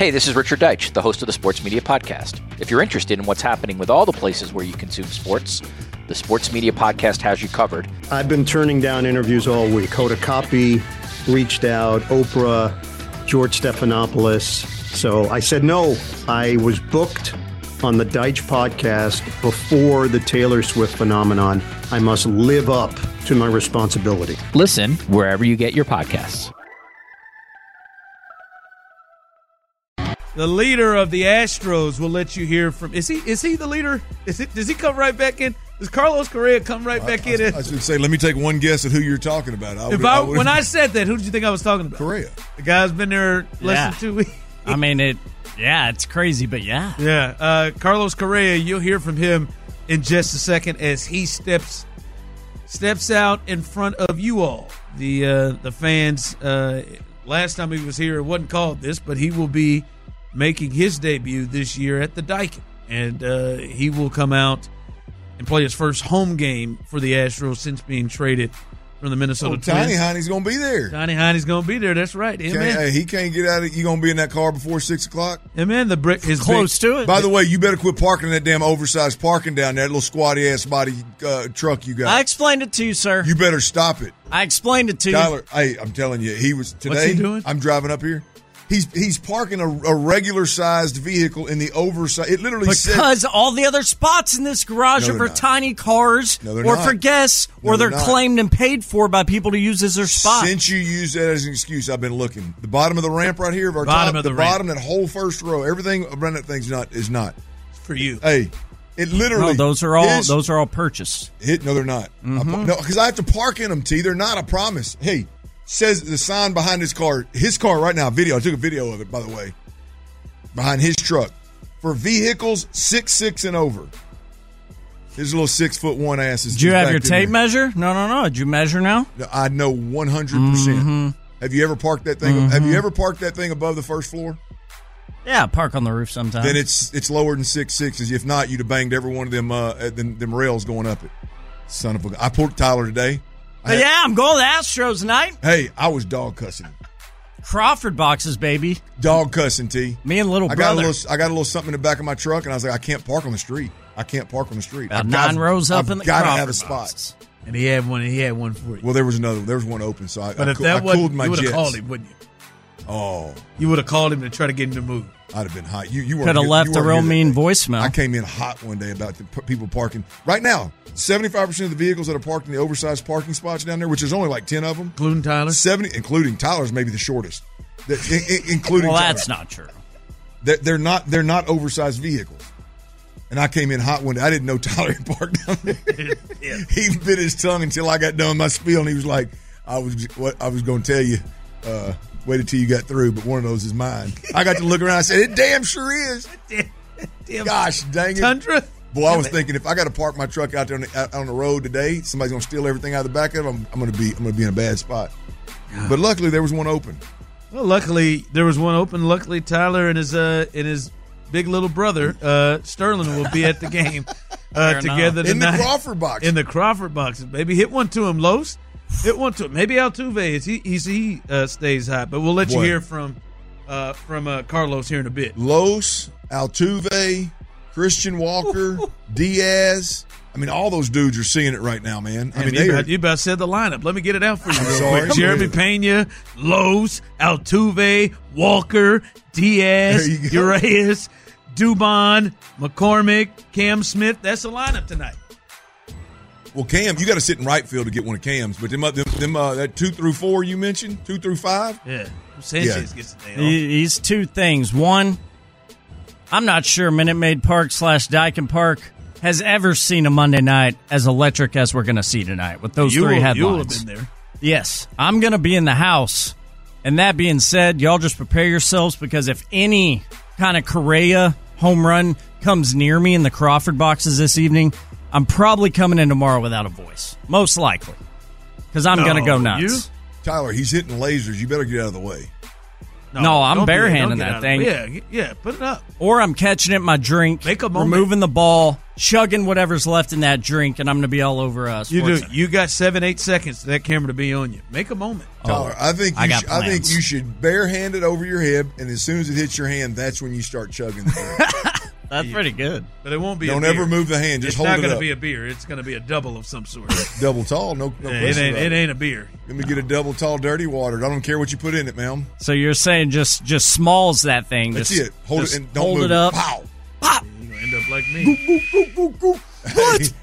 Hey, this is Richard Deitch, the host of the Sports Media Podcast. If you're interested in what's happening with all the places where you consume sports, the Sports Media Podcast has you covered. I've been turning down interviews all week. Hoda Kotb reached out, Oprah, George Stephanopoulos. So I said no. I was booked on the Deitch podcast before the Taylor Swift phenomenon. I must live up to my responsibility. Listen wherever you get your podcasts. The leader of the Astros will let you hear from. Is he the leader? Does he come right back in? Does Carlos Correa come right back in? I should say, let me take one guess at who you're talking about. When I said that, who did you think I was talking about? Correa. The guy's been there less than 2 weeks. I mean, it's crazy, but yeah. Yeah. Carlos Correa, you'll hear from him in just a second as he steps out in front of you all, the fans. Last time he was here, it wasn't called this, but he will be making his debut this year at the Daikin, and he will come out and play his first home game for the Astros since being traded from the Minnesota Twins. Tiny Heine's going to be there. Tiny Heine's going to be there. That's right. He can't get out of it. You going to be in that car before 6 o'clock? Man, his close to it. By the way, you better quit parking in that damn oversized parking down there, that little squatty ass body truck you got. I explained it to you, sir. You better stop it. I explained it to you. Tyler, hey, I'm telling you, today. What's he doing? I'm driving up here. He's parking a regular sized vehicle in the oversized. It literally because all the other spots in this garage are for tiny cars or for guests or they're claimed and paid for by people to use as their spot. Since you use that as an excuse, I've been looking. The bottom of the ramp right here, bottom, that whole first row, everything around that thing's is not. It's for you. Hey, it literally. No, those are all purchased. No, they're not. Mm-hmm. No, because I have to park in them. T. They're not. I promise. Hey. Says the sign behind his car right now, video. I took a video of it, by the way, behind his truck. For vehicles 6'6" and over. His little 6'1" asses. Did you have your tape measure? No. Did you measure now? I know 100%. Mm-hmm. Have you ever parked that thing? Mm-hmm. Have you ever parked that thing above the first floor? Yeah, park on the roof sometimes. Then it's lower than 6'6". If not, you'd have banged every one of them rails going up it. Son of a. I pulled Tyler today. I'm going to the Astros tonight. Hey, I was dog cussing. Crawford boxes, baby. Dog cussing, T. Me and little brother. I got a little something in the back of my truck, and I was like, I can't park on the street. About 9 rows up in the Crawford gotta have a spot. Boxes. And he had one for you. Well, there was one open, so I cooled my jets. You would have called him, wouldn't you? Oh. You would have called him to try to get him to move. I'd have been hot. You could have left a real mean voicemail. I came in hot one day about the people parking. Right now, 75% of the vehicles that are parked in the oversized parking spots down there, which is only like 10 of them. Including Tyler? 70, including Tyler's maybe the shortest. Including well, Tyler. That's not true. They're not oversized vehicles. And I came in hot one day. I didn't know Tyler had parked down there. Yeah. He bit his tongue until I got done my spiel, and he was like, I was going to tell you, wait until you got through, but one of those is mine. I got to look around and I said, it damn sure is. Damn gosh dang it. Tundra? Boy, I was thinking if I got to park my truck out there on the road today, somebody's going to steal everything out of the back of it. I'm going to be in a bad spot. But luckily there was one open. Well, luckily there was one open. Luckily Tyler and his big little brother Sterling will be at the game together tonight. In the Crawford box. In the Crawford boxes, baby. Hit one to him, Los. Hit one to him. Maybe Altuve he stays hot, but we'll let you hear from Carlos here in a bit. Los, Altuve, Christian Walker, Diaz. I mean, all those dudes are seeing it right now, man. I mean, you about said the lineup. Let me get it out for you. Sorry. Jeremy Pena, Los, Altuve, Walker, Diaz, Urias, Dubon, McCormick, Cam Smith. That's the lineup tonight. Well, Cam, you got to sit in right field to get one of Cam's, but them that 2 through 4 you mentioned, 2 through 5. Yeah, Sanchez gets the day off. He's two things. One, I'm not sure Minute Maid Park / Daikin Park has ever seen a Monday night as electric as we're going to see tonight with those three headlines. You will have been there. Yes, I'm going to be in the house. And that being said, y'all just prepare yourselves because if any kind of Correa home run comes near me in the Crawford boxes this evening, I'm probably coming in tomorrow without a voice. Most likely. Because I'm going to go nuts. Tyler, he's hitting lasers. You better get out of the way. No, I'm don't be- barehanding don't get that out of thing. it. Yeah, put it up. Or I'm catching it in my drink, Make a moment. removing the ball, chugging whatever's left in that drink, and I'm going to be all over us. You do. You got 7-8 seconds for that camera to be on you. Make a moment. Tyler, I think I got I think plans. you should barehand it over your hip, and as soon as it hits your hand, that's when you start chugging the drink. That's pretty good. But it won't be Don't a beer. ever move the hand. Just It's hold not it going to up. be a beer. It's going to be a double of some sort. Double tall, no Yeah, question about it ain't a beer. Let me get a double tall dirty water. I don't care what you put in it, ma'am. So you're saying just smalls that thing. That's just, it. Hold just it and don't hold move it up. Pow. Pop. You're going to end up like me. What?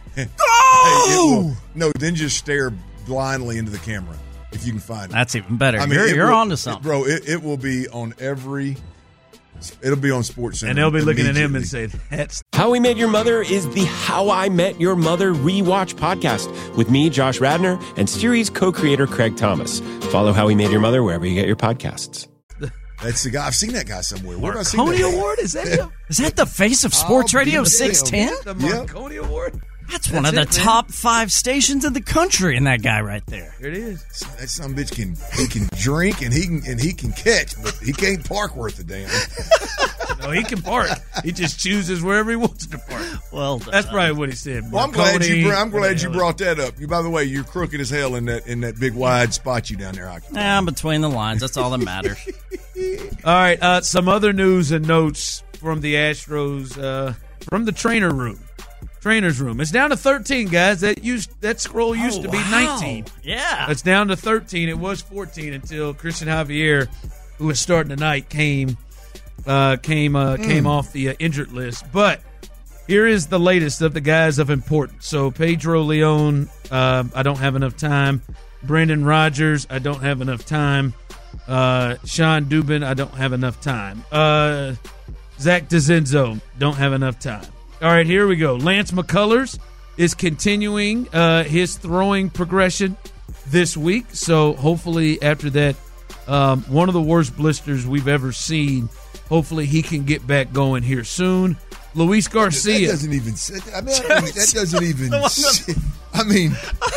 Oh! No, then just stare blindly into the camera if you can find it. That's even better. I mean, it you're will- onto something. bro. It will be on every. It'll be on Sports Center, And they'll be looking at him and immediately. say, that's How We Met Your Mother is the How I Met Your Mother rewatch podcast with me, Josh Radner, and series co-creator Craig Thomas. Follow How We Met Your Mother wherever you get your podcasts. That's the guy. I've seen that guy somewhere. Where have I seen Marconi that guy? Award? Is that him? Is that the face of Sports I'll Radio be 610? The Yep. Marconi Award? That's one of the it, man. top 5 stations in the country, and that guy right there. Here it is. That son of a bitch can drink and he can catch, but he can't park worth a damn. No, he can park. He just chooses wherever he wants to park. Well done. That's probably what he said. Well, I'm glad you Marconi, brought that up. You, by the way, you're crooked as hell in that big wide spot you down there, Hockey. I'm between the lines. That's all that matters. All right, some other news and notes from the Astros, from the trainer's room. It's down to 13, guys. That scroll used to be 19. Yeah. It's down to 13. It was 14 until Christian Javier, who is starting tonight, came off the injured list. But here is the latest of the guys of importance. So Pedro Leon, I don't have enough time. Brendan Rodgers, I don't have enough time. Sean Dubin, I don't have enough time. Zach DeZenzo, don't have enough time. All right, here we go. Lance McCullers is continuing his throwing progression this week. So hopefully after that, one of the worst blisters we've ever seen, hopefully he can get back going here soon. Luis Garcia. That doesn't even. That doesn't even. I mean,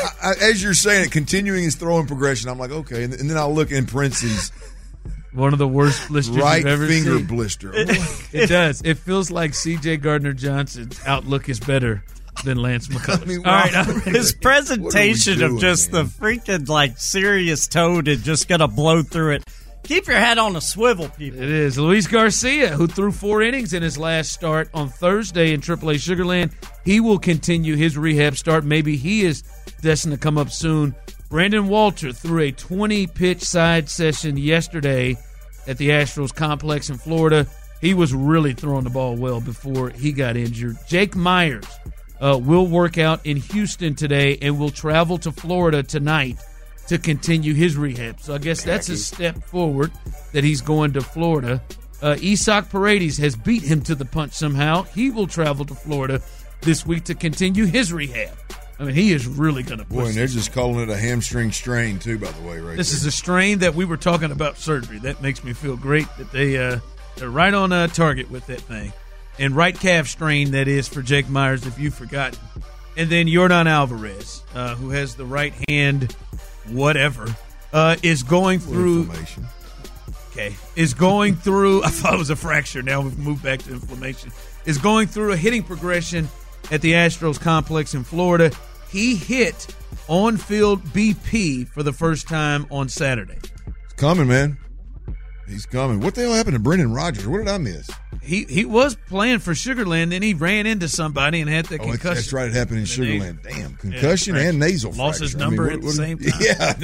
as you're saying it, continuing his throwing progression, I'm like, okay, and then I'll look in parentheses. One of the worst blisters Right you've ever finger seen. blister. It does. It feels like C.J. Gardner-Johnson's outlook is better than Lance McCullers. I mean, All right, wow. His presentation What are we of just doing, the freaking like serious toad and just gonna blow through it. Keep your head on a swivel, people. it is. Luis Garcia, who threw 4 innings in his last start on Thursday in AAA Sugarland, he will continue his rehab start. Maybe he is destined to come up soon. Brandon Walter threw a 20-pitch side session yesterday at the Astros complex in Florida. He was really throwing the ball well before he got injured. Jake Myers will work out in Houston today and will travel to Florida tonight to continue his rehab. So I guess that's a step forward that he's going to Florida. Isaac Paredes has beat him to the punch somehow. He will travel to Florida this week to continue his rehab. I mean, he is really going to push. Boy, and they're this. just calling it a hamstring strain too. By the way, right? This there. is a strain that we were talking about surgery. That makes me feel great that they're right on target with that thing. And right calf strain, that is, for Jake Myers, if you've forgotten. And then Yordan Alvarez, who has the right hand, whatever, is going through. Inflammation. Okay, is going through. I thought it was a fracture. Now we've moved back to inflammation. Is going through a hitting progression at the Astros complex in Florida. He hit on-field BP for the first time on Saturday. It's coming, man. He's coming. What the hell happened to Brendan Rodgers? What did I miss? He was playing for Sugarland, then he ran into somebody and had that Oh, concussion. that's right. It happened in And then Sugarland. Damn, concussion fracture. and nasal Lost his fracture. number at the same time.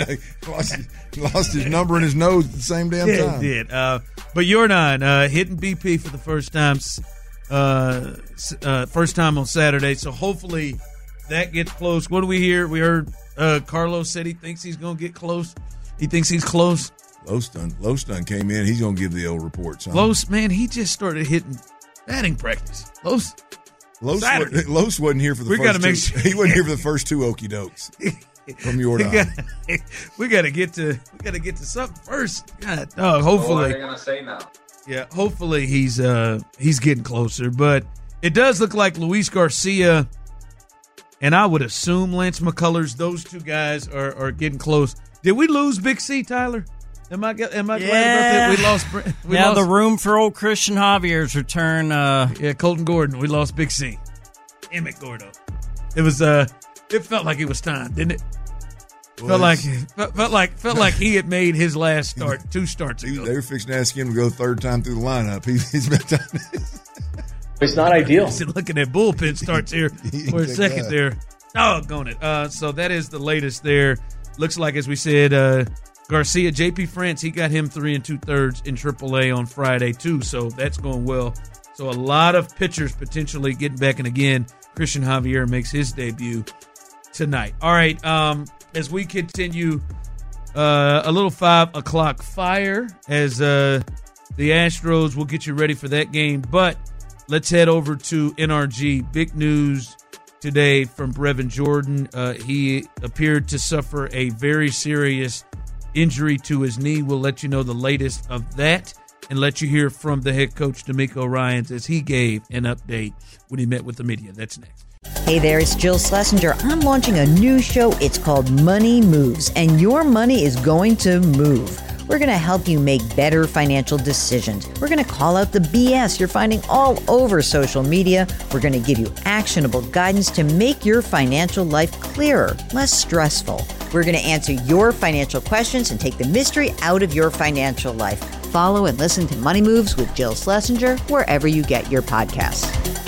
Yeah, lost his number in his nose at the same damn Yeah, time. he did. But Yordan hitting BP for the first time on Saturday. So hopefully that gets close. What do we hear? We heard Carlos said he thinks he's going to get close. He thinks he's close. Lowstun came in. He's going to give the old report. Son. Los, man, he just started hitting batting practice. Los Saturday. Los wasn't here for the We first gotta make two. sure- He wasn't here for the first 2 okey dokes from your we got to get to something first. God, dog, hopefully. What are they gonna say now? Yeah, hopefully he's getting closer. But it does look like Luis Garcia and I would assume Lance McCullers, those two guys are getting close. Did we lose Big C, Tyler? Am I glad about that? We lost. The room for old Christian Javier's return. Colton Gordon. We lost Big C. Emmett Gordo. It was. It felt like it was time, didn't it? Felt like he had made his last start 2 starts ago. They were fixing to ask him to go 3rd time through the lineup. He's about time. It's not ideal. Looking at bullpen starts here for a second there. Doggone it. So that is the latest there. Looks like, as we said, Garcia, JP France, he got him 3 2/3 in AAA on Friday too. So that's going well. So a lot of pitchers potentially getting back. And again, Christian Javier makes his debut tonight. All right. As we continue, a little 5 o'clock fire as the Astros will get you ready for that game. But let's head over to NRG. Big news today from Brevin Jordan. He appeared to suffer a very serious injury to his knee. We'll let you know the latest of that and let you hear from the head coach, D'Amico Ryans, as he gave an update when he met with the media. That's next. Hey there, it's Jill Schlesinger. I'm launching a new show. It's called Money Moves, and your money is going to move. We're going to help you make better financial decisions. We're going to call out the BS you're finding all over social media. We're going to give you actionable guidance to make your financial life clearer, less stressful. We're going to answer your financial questions and take the mystery out of your financial life. Follow and listen to Money Moves with Jill Schlesinger wherever you get your podcasts.